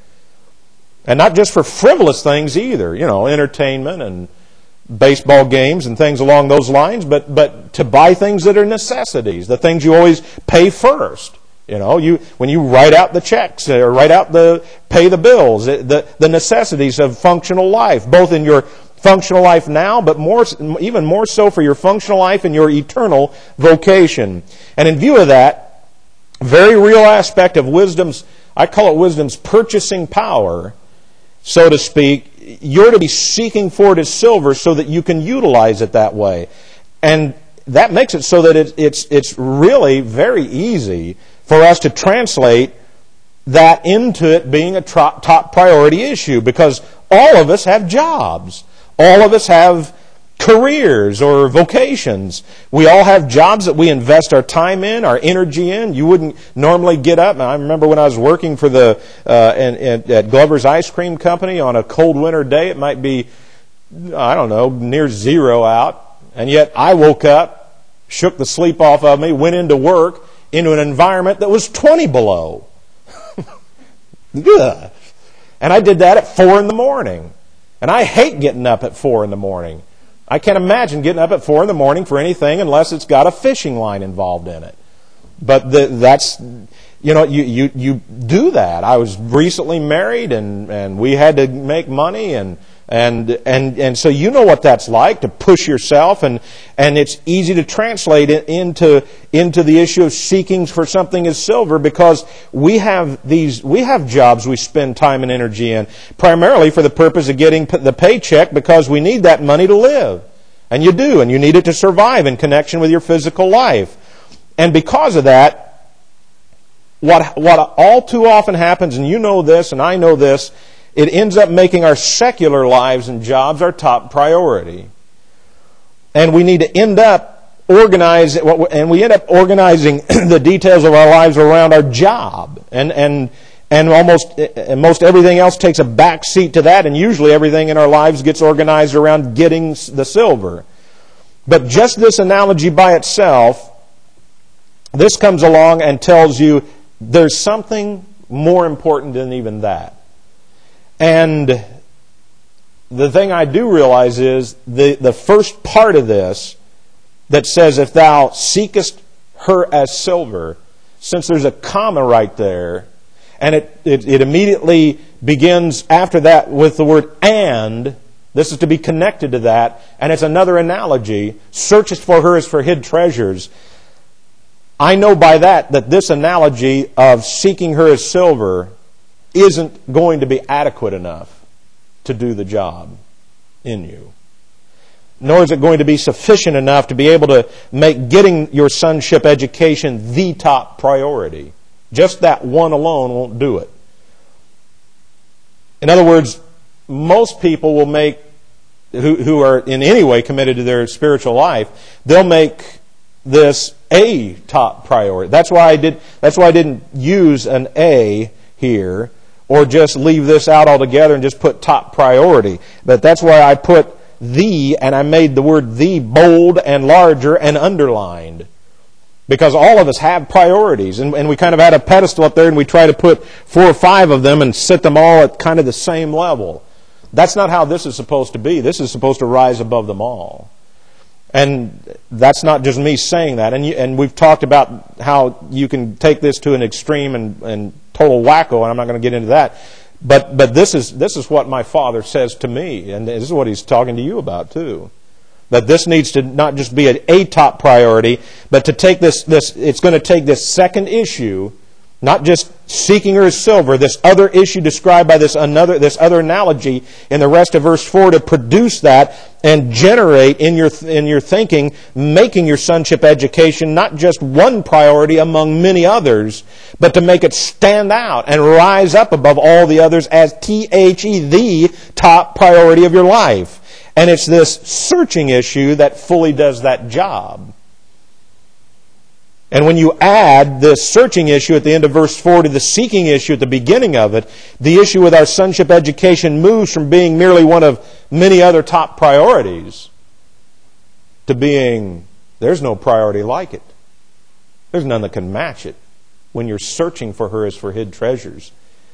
And not just for frivolous things either, entertainment and baseball games and things along those lines, but to buy things that are necessities, the things you always pay first. When you write out the checks or pay the bills, the necessities of functional life, both in your functional life now, but even more so for your functional life and your eternal vocation. And in view of that, very real aspect of I call it wisdom's purchasing power, so to speak, you're to be seeking for it as silver so that you can utilize it that way. And that makes it so that it's really very easy for us to translate that into it being a top priority issue, because all of us have jobs. All of us have careers or vocations. We all have jobs that we invest our time in, our energy in. You wouldn't normally get up. I remember when I was working for at Glover's Ice Cream Company on a cold winter day, it might be, near zero out. And yet I woke up, shook the sleep off of me, went into work into an environment that was 20 below. Ugh. And I did that at 4 a.m. And I hate getting up at 4 a.m. I can't imagine getting up at 4 a.m. for anything unless it's got a fishing line involved in it. But that's, you do that. I was recently married and we had to make money, and And so you know what that's like, to push yourself, and it's easy to translate it into the issue of seeking for something as silver, because we have jobs we spend time and energy in, primarily for the purpose of getting the paycheck, because we need that money to live. And you do, and you need it to survive in connection with your physical life. And because of that, what all too often happens, and you know this, and I know this, it ends up making our secular lives and jobs our top priority. And we need to end up organizing the details of our lives around our job. And most everything else takes a back seat to that, and usually everything in our lives gets organized around getting the silver. But just this analogy by itself, this comes along and tells you there's something more important than even that. And the thing I do realize is the first part of this that says, if thou seekest her as silver, since there's a comma right there, and it immediately begins after that with the word and, this is to be connected to that, and it's another analogy, searchest for her as for hid treasures. I know by that this analogy of seeking her as silver isn't going to be adequate enough to do the job in you. Nor is it going to be sufficient enough to be able to make getting your sonship education the top priority. Just that one alone won't do it. In other words, most people will make, who are in any way committed to their spiritual life, they'll make this a top priority. That's why I didn't use an A here, or just leave this out altogether and just put top priority. But that's why I put the, and I made the word the bold and larger and underlined. Because all of us have priorities, and we kind of had a pedestal up there, and we try to put 4 or 5 of them and sit them all at kind of the same level. That's not how this is supposed to be. This is supposed to rise above them all. And that's not just me saying that. And we've talked about how you can take this to an extreme and total wacko, and I'm not going to get into that. But this is what my Father says to me, and this is what He's talking to you about too. That this needs to not just be a top priority, but to take this it's going to take this second issue, not just seeking her as silver, this other issue described by this other analogy in the rest of verse 4, to produce that and generate in your thinking, making your sonship education not just one priority among many others, but to make it stand out and rise up above all the others as the top priority of your life. And it's this searching issue that fully does that job. And when you add the searching issue at the end of verse 4 to the seeking issue at the beginning of it, the issue with our sonship education moves from being merely one of many other top priorities to being, there's no priority like it. There's none that can match it when you're searching for her as for hid treasures.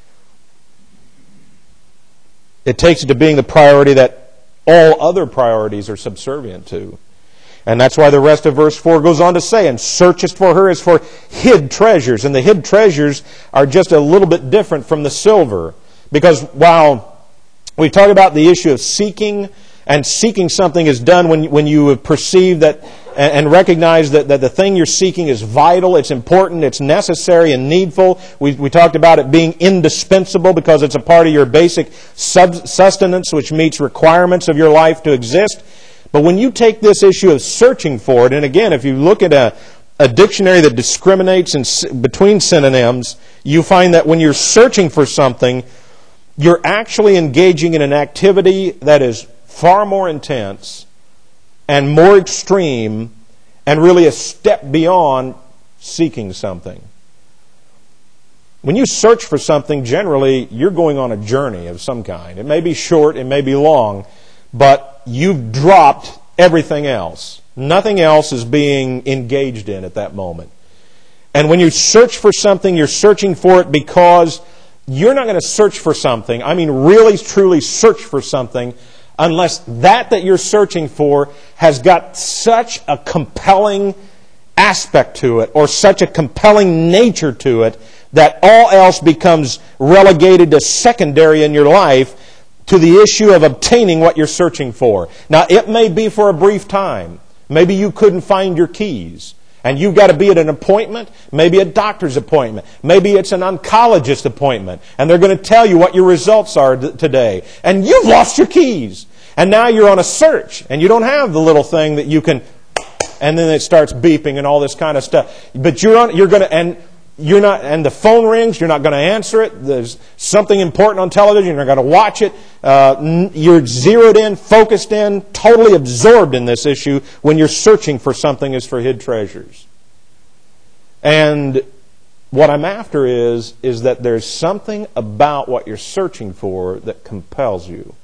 It takes it to being the priority that all other priorities are subservient to. And that's why the rest of verse 4 goes on to say, and searchest for her as for hid treasures. And the hid treasures are just a little bit different from the silver. Because while we talk about the issue of seeking, and seeking something is done when you perceive that and recognize that the thing you're seeking is vital, it's important, it's necessary and needful. We talked about it being indispensable because it's a part of your basic sustenance which meets requirements of your life to exist. But when you take this issue of searching for it, and again, if you look at a dictionary that discriminates between synonyms, you find that when you're searching for something, you're actually engaging in an activity that is far more intense and more extreme and really a step beyond seeking something. When you search for something, generally, you're going on a journey of some kind. It may be short, it may be long, but you've dropped everything else. Nothing else is being engaged in at that moment. And when you search for something, you're searching for it because you're not going to search for something, I mean really, truly search for something, unless that you're searching for has got such a compelling aspect to it, or such a compelling nature to it, that all else becomes relegated to secondary in your life, to the issue of obtaining what you're searching for. Now, it may be for a brief time. Maybe you couldn't find your keys, and you've got to be at an appointment, maybe a doctor's appointment, maybe it's an oncologist appointment, and they're going to tell you what your results are today. And you've lost your keys. And now you're on a search, and you don't have the little thing that you can, and then it starts beeping and all this kind of stuff. But and the phone rings, you're not going to answer it. There's something important on television, you're not going to watch it. You're zeroed in, focused in, totally absorbed in this issue when you're searching for something as for hid treasures. And what I'm after is that there's something about what you're searching for that compels you.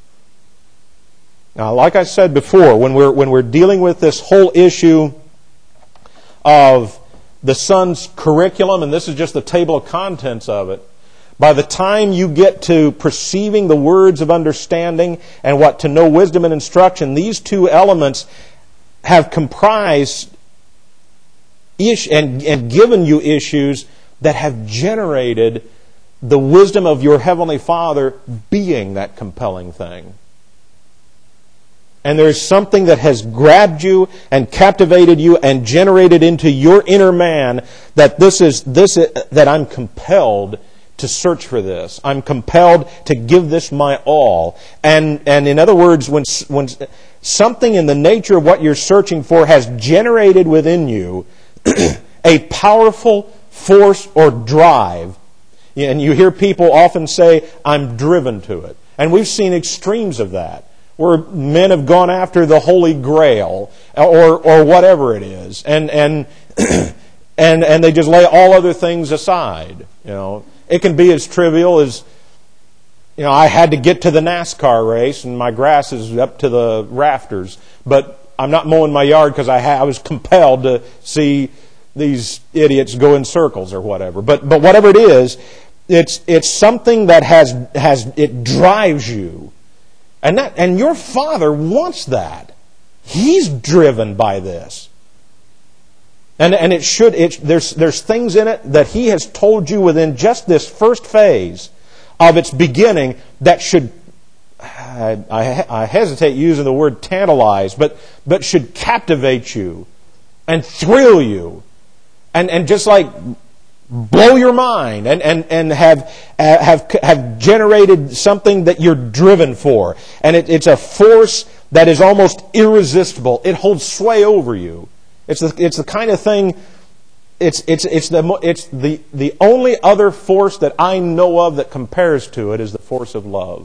Now, like I said before, when we're dealing with this whole issue of the Son's curriculum, and this is just the table of contents of it, by the time you get to perceiving the words of understanding and what to know wisdom and instruction, these two elements have comprised and given you issues that have generated the wisdom of your Heavenly Father being that compelling thing. And there is something that has grabbed you and captivated you and generated into your inner man that that I'm compelled to search for this. I'm compelled to give this my all. And in other words, when something in the nature of what you're searching for has generated within you a powerful force or drive, and you hear people often say, I'm driven to it. And we've seen extremes of that, where men have gone after the Holy Grail or whatever it is, and they just lay all other things aside. It can be as trivial as, I had to get to the NASCAR race and my grass is up to the rafters, but I'm not mowing my yard because I was compelled to see these idiots go in circles or whatever. But whatever it is, it's something that it drives you. And your Father wants that. He's driven by this. And there's things in it that He has told you within just this first phase of its beginning that should, I hesitate using the word tantalize, but should captivate you and thrill you and just like blow your mind and have generated something that you're driven for. And it's a force that is almost irresistible. It holds sway over you. It's the kind of thing. It's the only other force that I know of that compares to it is the force of love.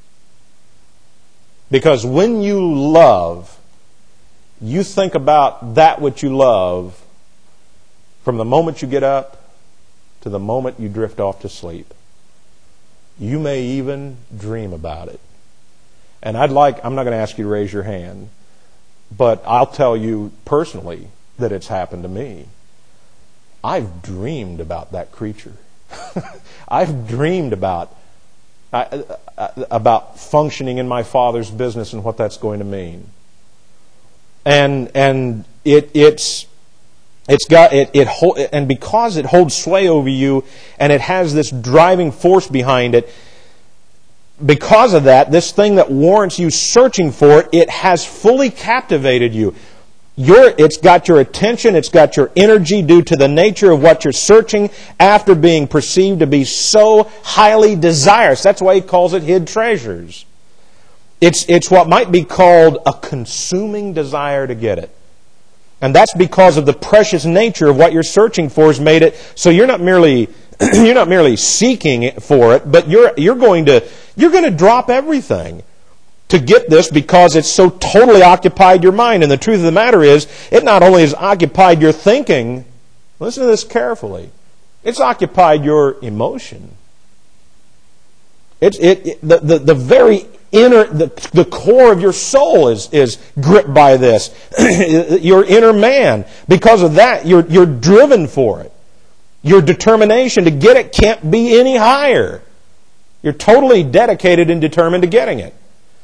Because when you love, you think about that which you love from the moment you get up to the moment you drift off to sleep. You may even dream about it. And I'm not going to ask you to raise your hand, but I'll tell you personally that it's happened to me. I've dreamed about that creature. I've dreamed about functioning in my Father's business and what that's going to mean. And because it holds sway over you and it has this driving force behind it, because of that, this thing that warrants you searching for it has fully captivated you. It's got your attention, it's got your energy due to the nature of what you're searching after being perceived to be so highly desirous. That's why He calls it hid treasures. It's what might be called a consuming desire to get it. And that's because of the precious nature of what you're searching for has made it so you're not merely seeking for it, but you're going to drop everything to get this because it's so totally occupied your mind. And the truth of the matter is, it not only has occupied your thinking, listen to this carefully, it's occupied your emotion. The very inner, the core of your soul is gripped by this. Your inner man. Because of that, you're driven for it. Your determination to get it can't be any higher. You're totally dedicated and determined to getting it.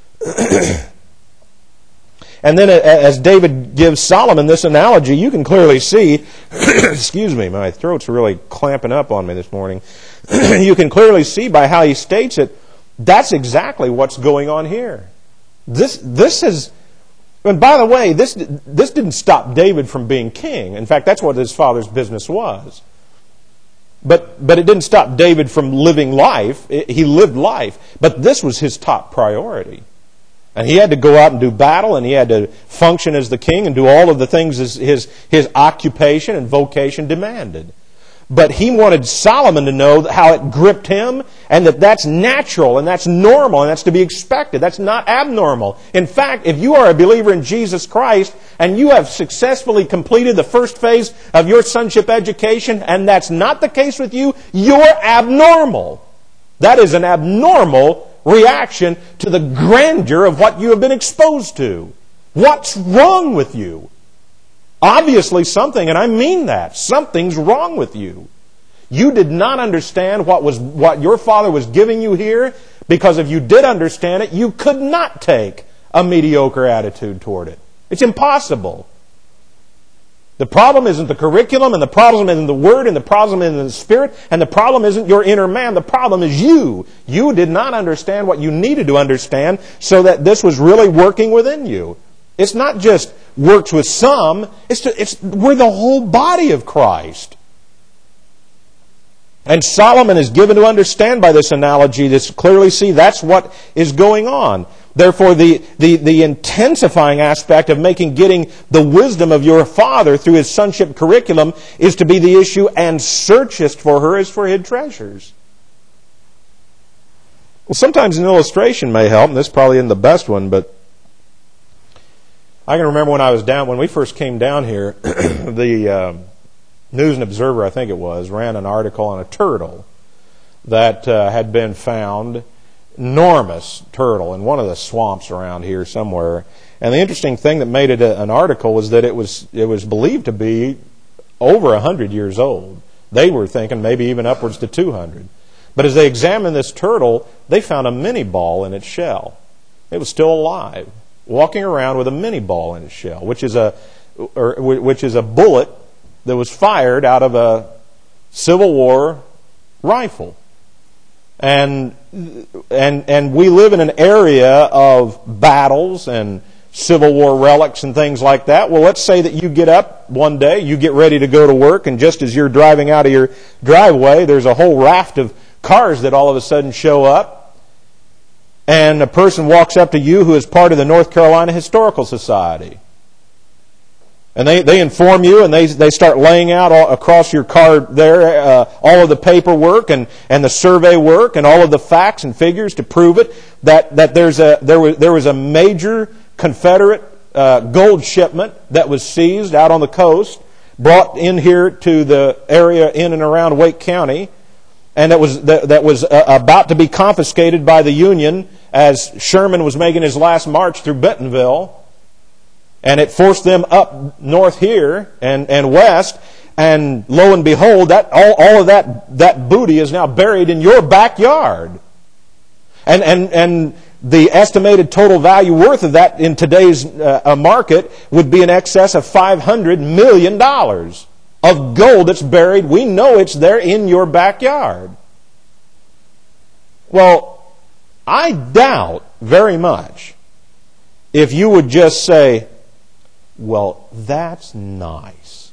And then as David gives Solomon this analogy, you can clearly see, excuse me, my throat's really clamping up on me this morning. You can clearly see by how he states it That's exactly what's going on here. This is, and by the way, this didn't stop David from being king. In fact, that's what his father's business was. But it didn't stop David from living life. He lived life. But this was his top priority. And he had to go out and do battle, and he had to function as the king and do all of the things his occupation and vocation demanded. But he wanted Solomon to know how it gripped him, and that's natural, and that's normal, and that's to be expected. That's not abnormal. In fact, if you are a believer in Jesus Christ, and you have successfully completed the first phase of your sonship education, and that's not the case with you, you're abnormal. That is an abnormal reaction to the grandeur of what you have been exposed to. What's wrong with you? Obviously something, and I mean that. Something's wrong with you. You did not understand what your father was giving you here, because if you did understand it, you could not take a mediocre attitude toward it. It's impossible. The problem isn't the curriculum, and the problem isn't the Word, and the problem isn't the Spirit, and the problem isn't your inner man. The problem is you. You did not understand what you needed to understand so that this was really working within you. It's not just works with some. We're the whole body of Christ. And Solomon is given to understand by this analogy, this clearly see that's what is going on. Therefore, the intensifying aspect of getting the wisdom of your father through his sonship curriculum is to be the issue, and searchest for her as for hid treasures. Well, sometimes an illustration may help, and this probably isn't the best one, but I can remember when we first came down here, the News and Observer, I think it was, ran an article on a turtle that had been found, enormous turtle, in one of the swamps around here somewhere. And the interesting thing that made it an article was that it was believed to be over 100 years old. They were thinking maybe even upwards to 200. But as they examined this turtle, they found a mini ball in its shell. It was still alive, walking around with a mini ball in its shell, which is a bullet that was fired out of a Civil War rifle. And we live in an area of battles and Civil War relics and things like that. Well, let's say that you get up one day, you get ready to go to work, and just as you're driving out of your driveway, there's a whole raft of cars that all of a sudden show up. And a person walks up to you who is part of the North Carolina Historical Society. And they inform you, and they start laying out all across your car there all of the paperwork and the survey work and all of the facts and figures to prove it that there was a major Confederate gold shipment that was seized out on the coast, brought in here to the area in and around Wake County, and that was about to be confiscated by the Union as Sherman was making his last march through Bentonville. And it forced them up north here and west, and lo and behold, that all of that booty is now buried in your backyard. And the estimated total value worth of that in today's market would be in excess of $500 million of gold that's buried. We know it's there in your backyard. Well, I doubt very much if you would just say, well, that's nice.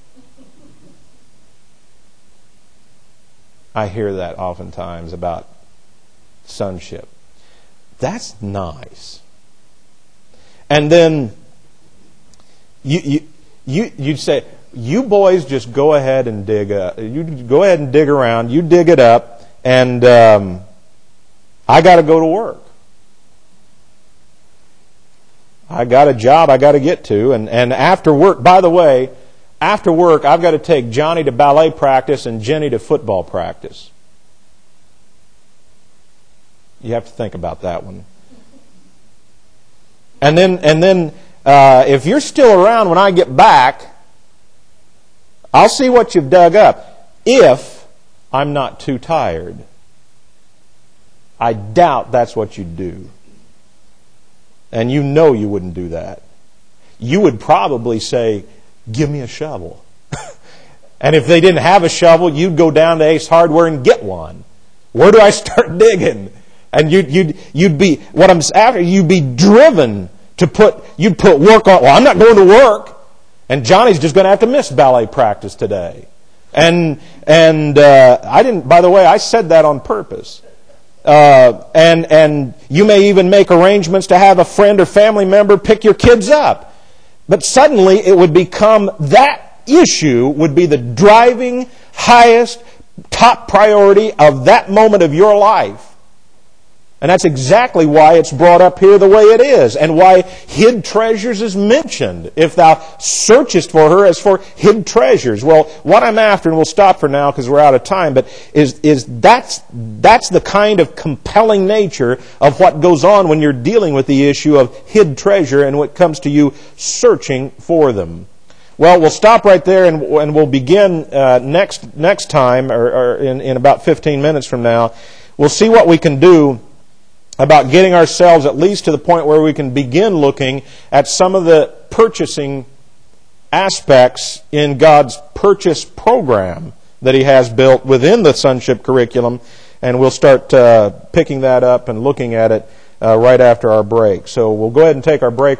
I hear that oftentimes about sonship. That's nice. And then you'd say, you boys just go ahead and dig up. You go ahead and dig around. You dig it up, and I got to go to work. I got a job I got to get to, and after work, by the way, after work, I've got to take Johnny to ballet practice and Jenny to football practice. You have to think about that one. And then if you're still around when I get back, I'll see what you've dug up, if I'm not too tired. I doubt that's what you'd do. And you know you wouldn't do that. You would probably say, give me a shovel. And if they didn't have a shovel, you'd go down to Ace Hardware and get one. Where do I start digging? And you'd be, what I'm after, you'd be driven to you'd put work on, well, I'm not going to work. And Johnny's just going to have to miss ballet practice today. And I didn't, by the way, I said that on purpose. And you may even make arrangements to have a friend or family member pick your kids up. But suddenly it would become, that issue would be the driving, highest, top priority of that moment of your life. And that's exactly why it's brought up here the way it is, and why hid treasures is mentioned. If thou searchest for her as for hid treasures. Well, what I'm after, and we'll stop for now because we're out of time, but that's the kind of compelling nature of what goes on when you're dealing with the issue of hid treasure and what comes to you searching for them. Well, we'll stop right there, and we'll begin next time, or in about 15 minutes from now. We'll see what we can do about getting ourselves at least to the point where we can begin looking at some of the purchasing aspects in God's purchase program that He has built within the sonship curriculum, and we'll start picking that up and looking at it right after our break. So we'll go ahead and take our break.